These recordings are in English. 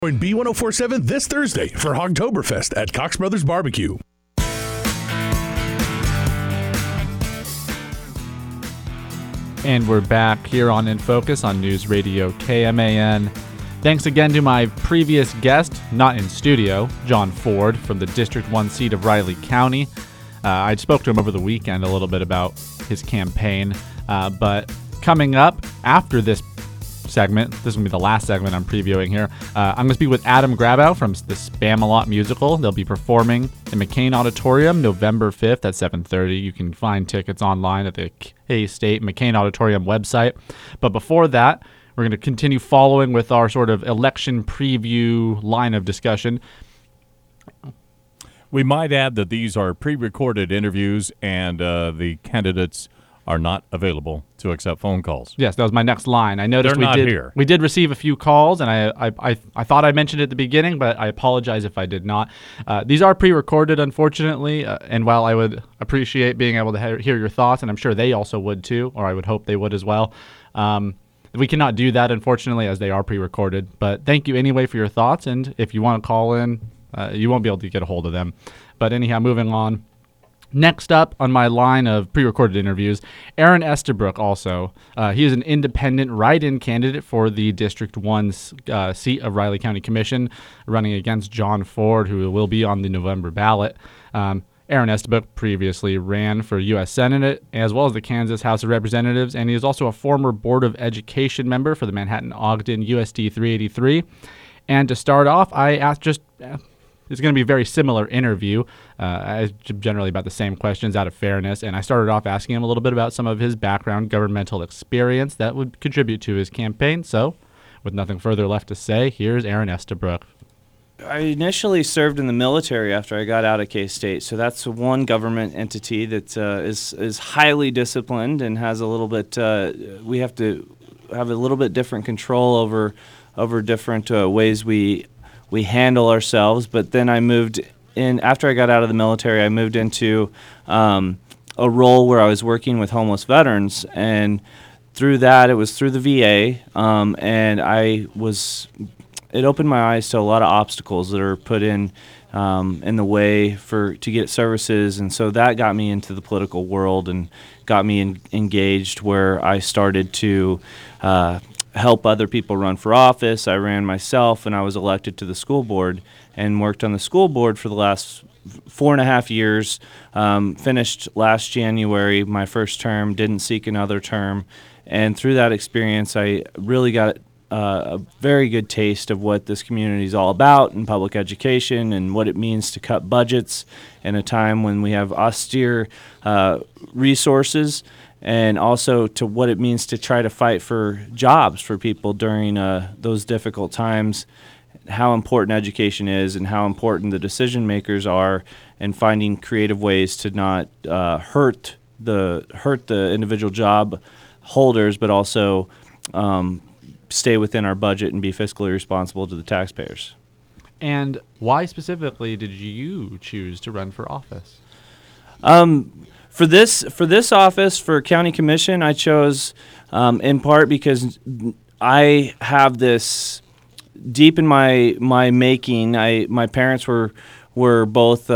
Join B1047 this Thursday for Hogtoberfest at Cox Brothers Barbecue. And we're back here on In Focus on News Radio KMAN. Thanks again to my previous guest, not in studio, John Ford from the District 1 seat of Riley County. I spoke to him over the weekend a little bit about his campaign, but coming up after this segment, this is going to be the last segment I'm previewing here, I'm going to speak with Adam Grabow from the Spamalot musical. They'll be performing in McCain Auditorium November 5th at 7:30. You can find tickets online at the K-State McCain Auditorium website. But before that, we're going to continue following with our sort of election preview line of discussion. We might add that these are pre-recorded interviews and the candidates are not available to accept phone calls. Yes, that was my next line. I noticed here. We did receive a few calls, and I thought I mentioned it at the beginning, but I apologize if I did not. These are pre-recorded, unfortunately, and while I would appreciate being able to hear your thoughts, and I'm sure they also would too, or I would hope they would as well, we cannot do that, unfortunately, as they are pre-recorded. But thank you anyway for your thoughts, and if you want to call in, you won't be able to get a hold of them. But anyhow, moving on. Next up on my line of pre-recorded interviews, Aaron Estabrook also. He is an independent write-in candidate for the District 1 seat of Riley County Commission, running against John Ford, who will be on the November ballot. Aaron Estabrook previously ran for U.S. Senate as well as the Kansas House of Representatives, and he is also a former Board of Education member for the Manhattan-Ogden USD 383. And to start off, I asked it's going to be a very similar interview, generally about the same questions out of fairness. And I started off asking him a little bit about some of his background governmental experience that would contribute to his campaign. So with nothing further left to say, here's Aaron Estabrook. I initially served in the military after I got out of K-State. So that's one government entity that is highly disciplined and has a little bit, we have to have a little bit different control over different ways we handle ourselves. But then I moved in, after I got out of the military, I moved into a role where I was working with homeless veterans. And through that, it was through the VA, and it opened my eyes to a lot of obstacles that are put in the way to get services. And so that got me into the political world and got me engaged, where I started to help other people run for office. I ran myself, and I was elected to the school board and worked on the school board for the last 4.5 years. Finished last January my first term, didn't seek another term. And through that experience, I really got a very good taste of what this community is all about in public education and what it means to cut budgets in a time when we have austere resources, and also to what it means to try to fight for jobs for people during those difficult times, how important education is and how important the decision makers are, and finding creative ways to not hurt the individual job holders, but also stay within our budget and be fiscally responsible to the taxpayers. And why specifically did you choose to run for office? For this office, for county commission, I chose in part because I have this deep in my making. My parents were both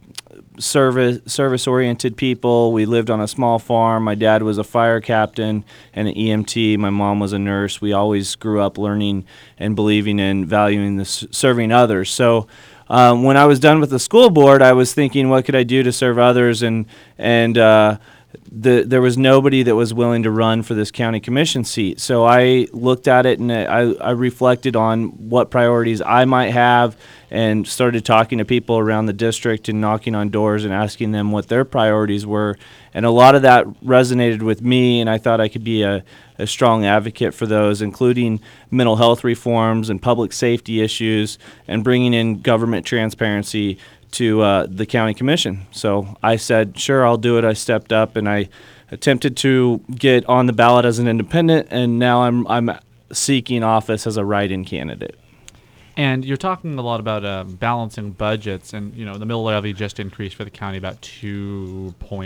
service-oriented people. We lived on a small farm. My dad was a fire captain and an EMT. My mom was a nurse. We always grew up learning and believing in valuing serving others. So when I was done with the school board, I was thinking, what could I do to serve others? And there was nobody that was willing to run for this county commission seat. So I looked at it and I reflected on what priorities I might have, and started talking to people around the district and knocking on doors and asking them what their priorities were. And a lot of that resonated with me, and I thought I could be a strong advocate for those, including mental health reforms and public safety issues, and bringing in government transparency to the county commission. So I said, sure, I'll do it. I stepped up and I attempted to get on the ballot as an independent, and now I'm seeking office as a write-in candidate. And you're talking a lot about balancing budgets, and the mill levy just increased for the county about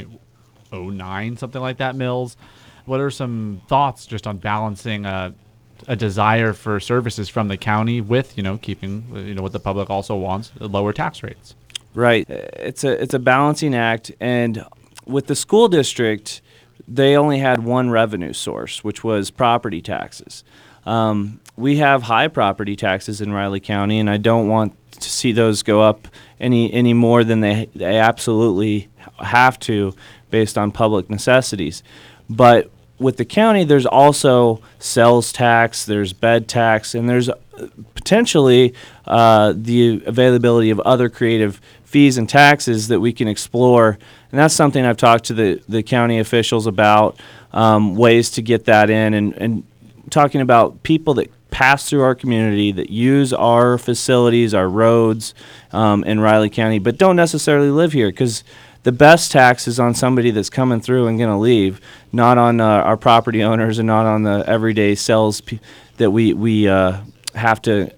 2.09, something like that, mills. What are some thoughts just on balancing a desire for services from the county with, keeping, what the public also wants, lower tax rates. Right. It's a balancing act, and with the school district, they only had one revenue source, which was property taxes. We have high property taxes in Riley County, and I don't want to see those go up any more than they absolutely have to based on public necessities. But with the county, there's also sales tax, there's bed tax, and there's potentially the availability of other creative fees and taxes that we can explore. And that's something I've talked to the county officials about, ways to get that in, and talking about people that pass through our community, that use our facilities, our roads in Riley County, but don't necessarily live here, because the best tax is on somebody that's coming through and going to leave, not on our property owners and not on the everyday sales that we have to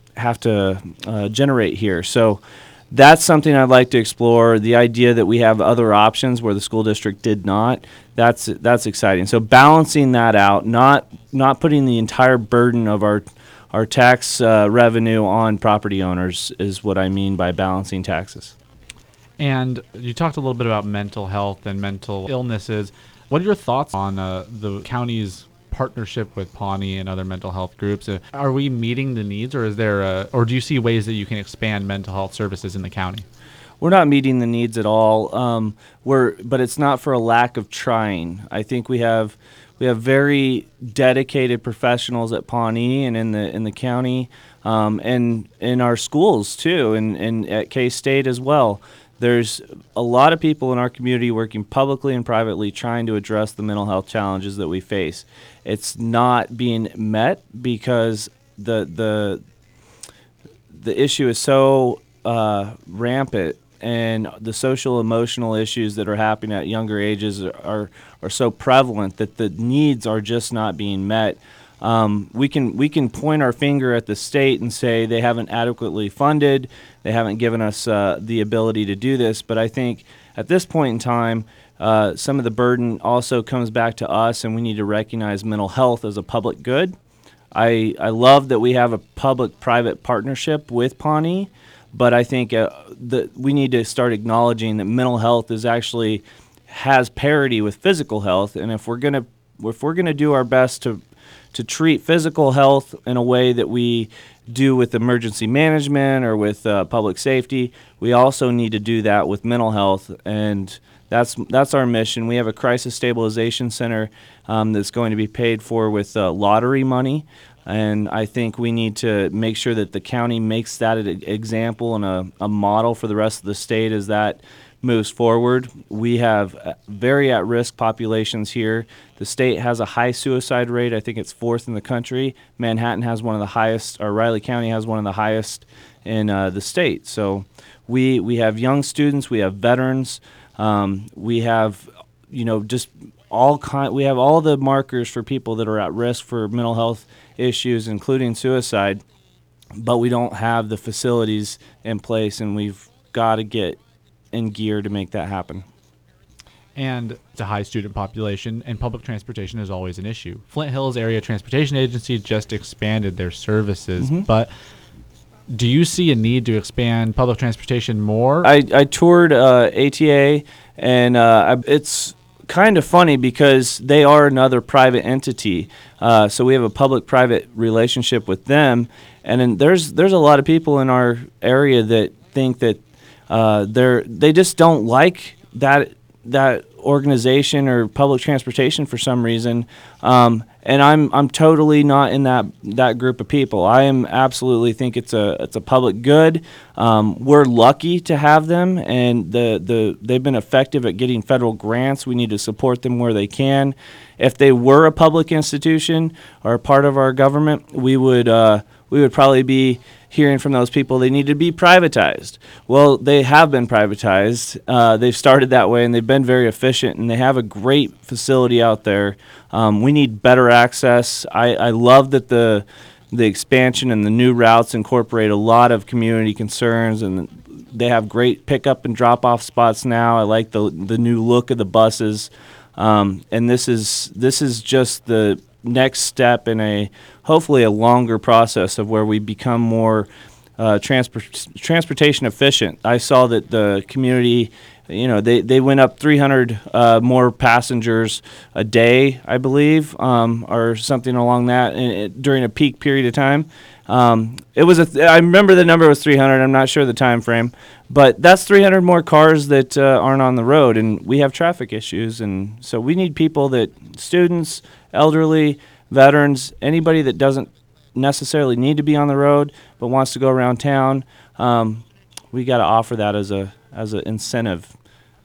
generate here. So that's something I'd like to explore. The idea that we have other options where the school district did not, that's exciting. So balancing that out, not putting the entire burden of our tax revenue on property owners is what I mean by balancing taxes. And you talked a little bit about mental health and mental illnesses. What are your thoughts on the county's partnership with Pawnee and other mental health groups? Are we meeting the needs, or is there or do you see ways that you can expand mental health services in the county? We're not meeting the needs at all. But it's not for a lack of trying. I think we have very dedicated professionals at Pawnee and in the county, and in our schools too, and at K-State as well. There's a lot of people in our community working publicly and privately trying to address the mental health challenges that we face. It's not being met because the issue is so rampant, and the social emotional issues that are happening at younger ages are so prevalent that the needs are just not being met. We can point our finger at the state and say they haven't adequately funded, they haven't given us the ability to do this, but I think at this point in time, some of the burden also comes back to us, and we need to recognize mental health as a public good. I love that we have a public-private partnership with Pawnee, but I think that we need to start acknowledging that mental health has parity with physical health, and if we're gonna do our best to treat physical health in a way that we do with emergency management or with public safety, we also need to do that with mental health, and that's our mission. We have a crisis stabilization center that's going to be paid for with lottery money, and I think we need to make sure that the county makes that an example and a model for the rest of the state as that moves forward. We have very at-risk populations here. The state has a high suicide rate. I think it's 4th in the country. Manhattan has one of the highest, or Riley County has one of the highest in the state. So we have young students, we have veterans, we have just we have all the markers for people that are at risk for mental health issues, including suicide, but we don't have the facilities in place, and we've got to get in gear to make that happen. And it's a high student population, and public transportation is always an issue. Flint Hills Area Transportation Agency just expanded their services, but do you see a need to expand public transportation more? I toured ATA, and it's kind of funny because they are another private entity. So we have a public-private relationship with them, and then there's a lot of people in our area that think that they just don't like that organization or public transportation for some reason, and I'm totally not in that group of people. I am absolutely think it's a public good. We're lucky to have them, and they've been effective at getting federal grants. We need to support them where they can. If they were a public institution or a part of our government, we would probably be hearing from those people they need to be privatized. Well, they have been privatized. They've started that way, and they've been very efficient, and they have a great facility out there. We need better access. I love that the expansion and the new routes incorporate a lot of community concerns, and they have great pickup and drop-off spots now. I like the new look of the buses, and this is just the next step in hopefully a longer process of where we become more transportation efficient. I saw that the community, they went up 300 more passengers a day, I believe, or something along that during a peak period of time. I remember the number was 300. I'm not sure the time frame, but that's 300 more cars that aren't on the road, and we have traffic issues, and so we need people students, elderly, veterans, anybody that doesn't necessarily need to be on the road but wants to go around town. We got to offer that as an incentive.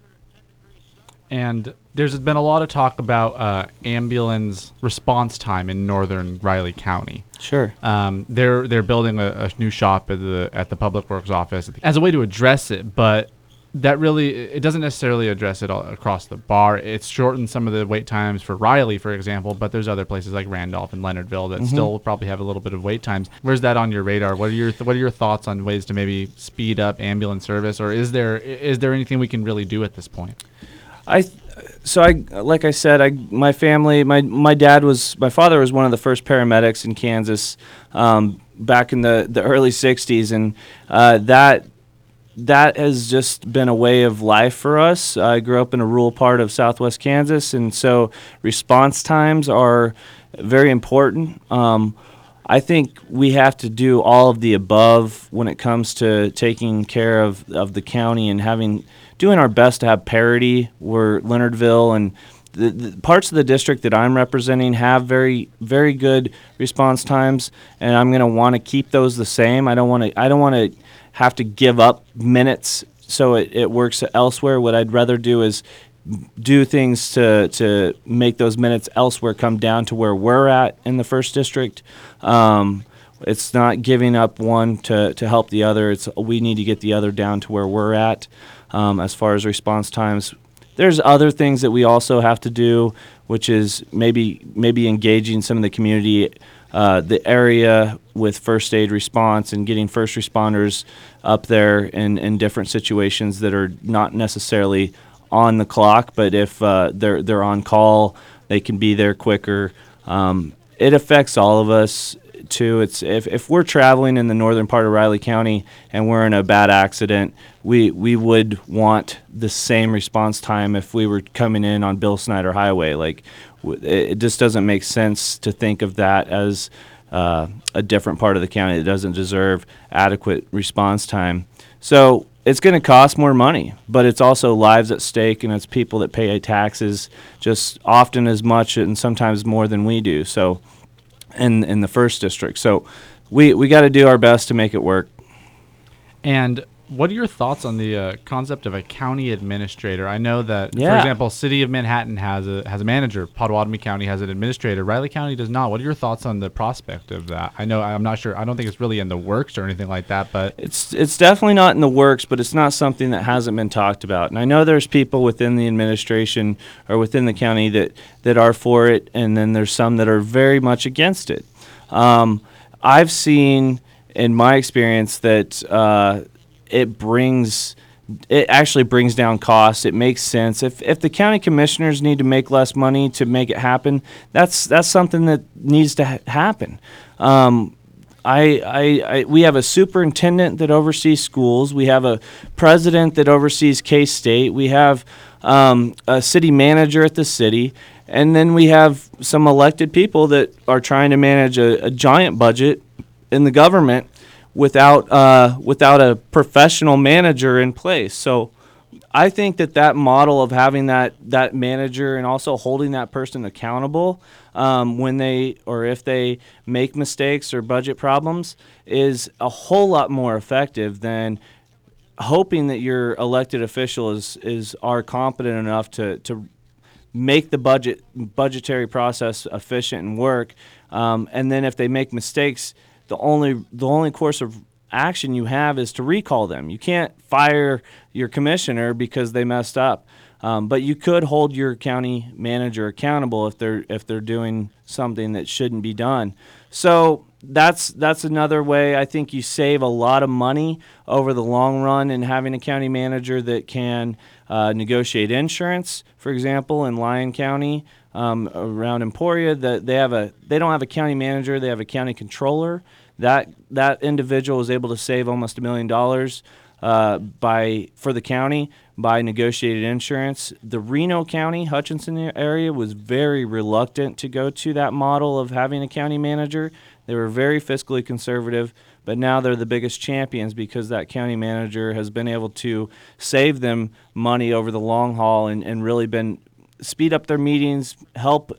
And there's been a lot of talk about ambulance response time in northern Riley County. Sure. They're building a new shop at the Public Works office as a way to address it, but it doesn't necessarily address it all across the bar. It's shortened some of the wait times for Riley, for example, but there's other places like Randolph and Leonardville that still probably have a little bit of wait times. Where's that on your radar? What are your thoughts on ways to maybe speed up ambulance service, or is there anything we can really do at this point? Like I said, my family, my father was one of the first paramedics in Kansas back in the early 60s, and that has just been a way of life for us. I grew up in a rural part of southwest Kansas, and so response times are very important. I think we have to do all of the above when it comes to taking care of the county and doing our best to have parity where Leonardville and the parts of the district that I'm representing have very, very good response times, and I'm going to want to keep those the same. I don't want to have to give up minutes so it works elsewhere. What I'd rather do is do things to make those minutes elsewhere come down to where we're at in the first district. It's not giving up one to help the other. We need to get the other down to where we're at. As far as response times, there's other things that we also have to do, which is maybe engaging some of the community, the area with first aid response and getting first responders up there in different situations that are not necessarily on the clock, but if they're on call, they can be there quicker. It affects all of us too. It's if we're traveling in the northern part of Riley County and we're in a bad accident, we would want the same response time if we were coming in on Bill Snyder Highway. Like, it just doesn't make sense to think of that as a different part of the county that doesn't deserve adequate response time. So it's going to cost more money, but it's also lives at stake, and it's people that pay taxes just often as much and sometimes more than we do. So in the first district. So we got to do our best to make it work. And what are your thoughts on the concept of a county administrator? I know that, for example, City of Manhattan has a manager. Potawatomi County has an administrator. Riley County does not. What are your thoughts on the prospect of that? I'm not sure. I don't think it's really in the works or anything like that. But it's definitely not in the works. But it's not something that hasn't been talked about. And I know there's people within the administration or within the county that are for it, and then there's some that are very much against it. I've seen in my experience that it actually brings down costs. It makes sense. If the county commissioners need to make less money to make it happen, that's something that needs to happen. We have a superintendent that oversees schools. We have a president that oversees K-State. We have a city manager at the city. And then we have some elected people that are trying to manage a giant budget in the government without a professional manager in place. So I think that model of having that manager and also holding that person accountable when if they make mistakes or budget problems is a whole lot more effective than hoping that your elected official are competent enough to make the budgetary process efficient and work. And then if they make mistakes, the only course of action you have is to recall them. You can't fire your commissioner because they messed up, but you could hold your county manager accountable if they're doing something that shouldn't be done. So that's another way. I think you save a lot of money over the long run in having a county manager that can negotiate insurance, for example, in Lyon County. around Emporia. That they don't have a county manager; they have a county controller. That individual was able to save almost $1 million for the county by negotiated insurance. The Reno County, Hutchinson area was very reluctant to go to that model of having a county manager. They were very fiscally conservative, but now they're the biggest champions because that county manager has been able to save them money over the long haul and really been speed up their meetings, help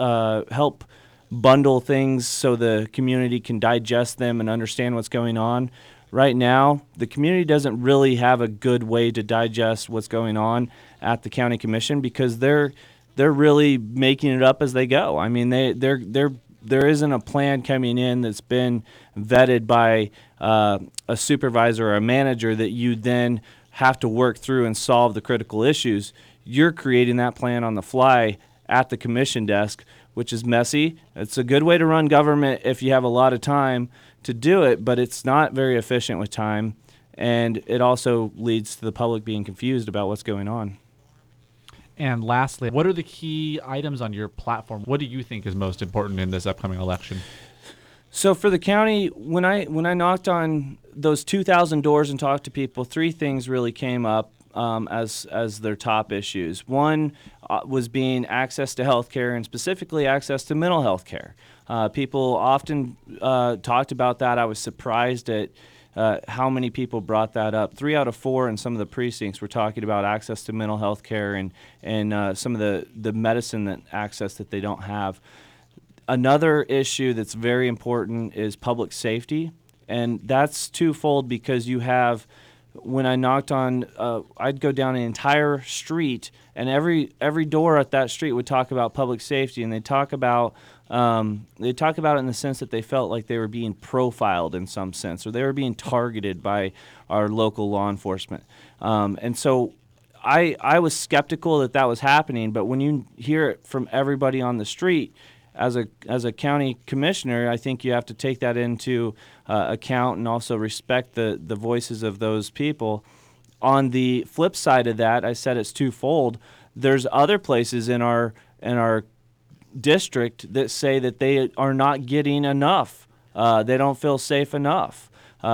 bundle things so the community can digest them and understand what's going on. Right now, the community doesn't really have a good way to digest what's going on at the county commission because they're really making it up as they go. I mean, there isn't a plan coming in that's been vetted by a supervisor or a manager that you then have to work through and solve the critical issues. You're creating that plan on the fly at the commission desk, which is messy. It's a good way to run government if you have a lot of time to do it, but it's not very efficient with time, and it also leads to the public being confused about what's going on. And lastly, what are the key items on your platform? What do you think is most important in this upcoming election? So for the county, when I knocked on those 2,000 doors and talked to people, three things really came up as their top issues. One was being access to health care, and specifically access to mental health care. People often talked about that. I was surprised at how many people brought that up. 3 out of 4 in some of the precincts were talking about access to mental health care and some of the medicine access that they don't have. Another issue that's very important is public safety, and that's twofold because you have, when I knocked on, I'd go down an entire street, and every door at that street would talk about public safety, and they talk about it in the sense that they felt like they were being profiled in some sense, or they were being targeted by our local law enforcement. And so I was skeptical that was happening, but when you hear it from everybody on the street, as a county commissioner, I think you have to take that into account and also respect the voices of those people. On the flip side of that, I said it's twofold. There's other places in our district that say that they are not getting enough. They don't feel safe enough.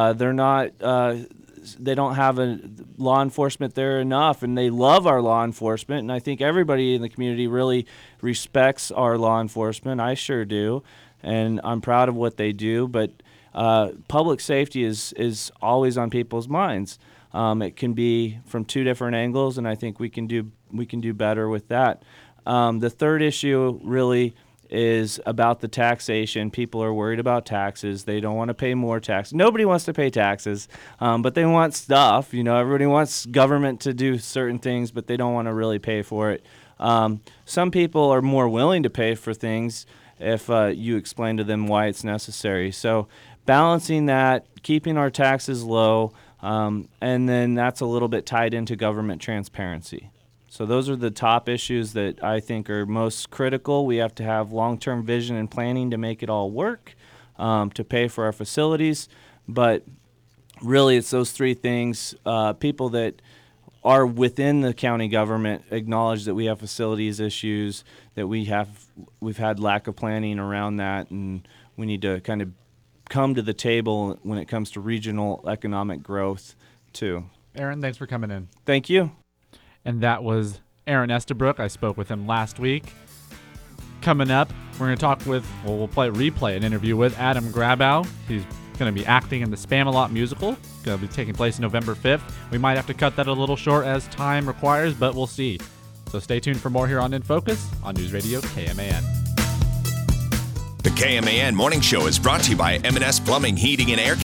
They don't have a law enforcement there enough, and they love our law enforcement, and I think everybody in the community really respects our law enforcement. I sure do, and I'm proud of what they do, but public safety is always on people's minds. It can be from two different angles, and I think we can do better with that. The third issue really is about the taxation. People are worried about taxes. They don't want to pay more tax. Nobody wants to pay taxes, but they want stuff. You know, everybody wants government to do certain things, but they don't want to really pay for it. Some people are more willing to pay for things if you explain to them why it's necessary. So balancing that, keeping our taxes low, and then that's a little bit tied into government transparency. So those are the top issues that I think are most critical. We have to have long-term vision and planning to make it all work, to pay for our facilities. But really, it's those three things. People that are within the county government acknowledge that we have facilities issues, that we've had lack of planning around that, and we need to kind of come to the table when it comes to regional economic growth too. Aaron, thanks for coming in. Thank you. And that was Aaron Estabrook. I spoke with him last week. Coming up, we're going to talk with, we'll replay an interview with Adam Grabow. He's going to be acting in the Spamalot musical. Going to be taking place November 5th. We might have to cut that a little short as time requires, but we'll see. So stay tuned for more here on In Focus on News Radio KMAN. The KMAN Morning Show is brought to you by M&S Plumbing, Heating, and Air